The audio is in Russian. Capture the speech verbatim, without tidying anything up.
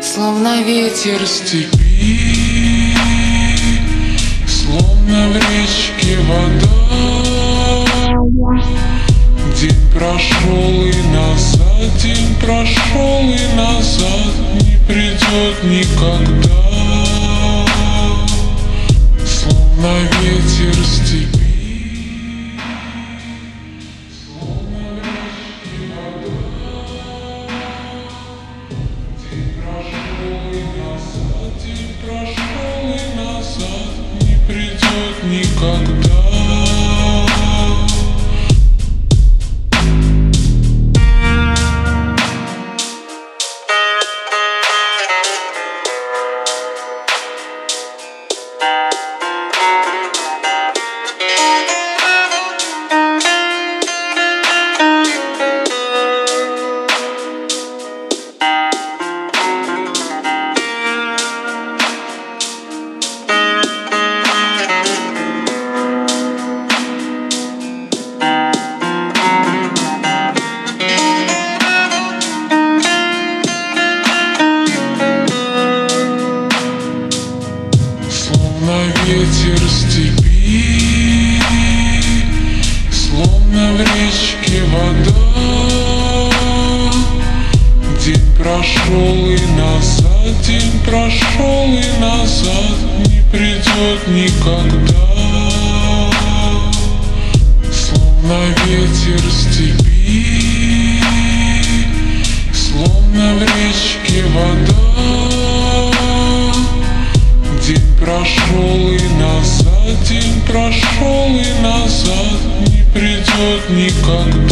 Словно ветер степи, словно в речке вода. День прошел и назад, день прошел и назад не придет никогда. Словно ветер степи. Прошел и назад не придет никогда. Словно ветер степи, словно в речке вода. День прошел и назад, день прошел и назад не придет никогда. Словно ветер степи, словно в речке вода. День прошел и назад, день прошел и назад не придет никогда.